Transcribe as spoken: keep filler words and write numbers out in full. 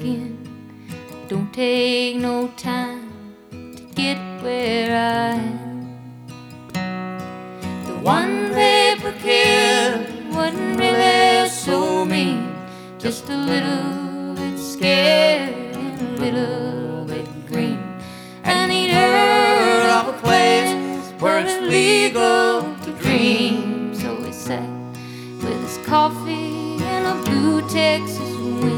skin. Don't take no time to get where I am. The one paper kid wasn't really so mean, just a little bit scared and a little bit green. And he'd heard of a place where it's legal to dream. So he sat with his coffee and a blue Texas wind.